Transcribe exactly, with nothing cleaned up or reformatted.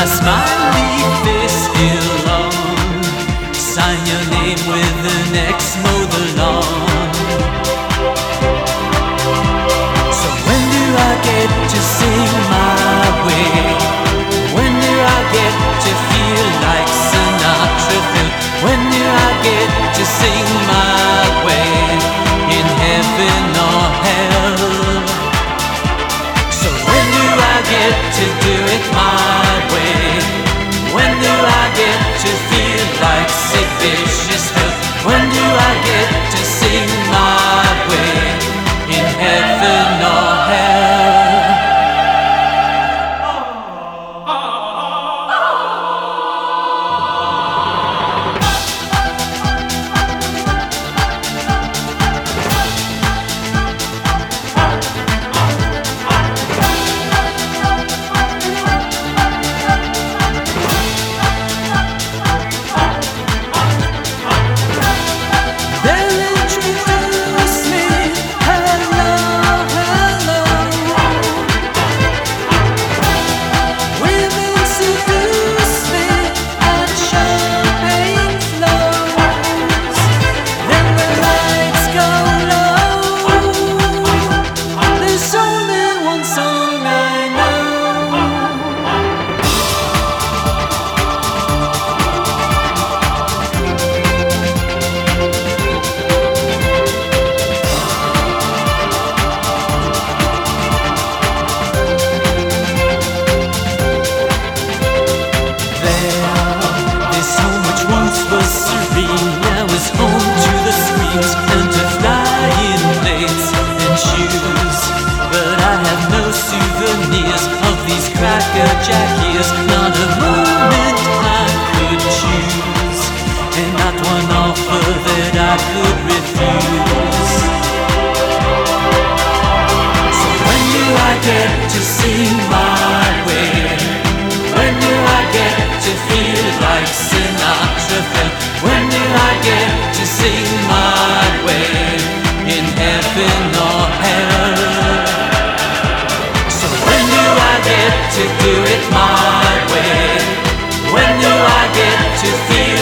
my smiley face still on. Sign your name with an X, mow the lawn. So when do I get to sing my way? When do I get to feel like Sinatra felt? When do I get to sing my way? In heaven or hell? So when do I get to do it my way? When do I get to feel like Sid Vicious felt? When do I get to sing my way? In heaven or hell? Jack years, not a moment I could choose, and not one offer that I could refuse. So when do I get to sing my way? When do I get to feel like Sinatra felt? When do I get to sing my way? In heaven or hell? So when do I get to do it my way? When do I get to feel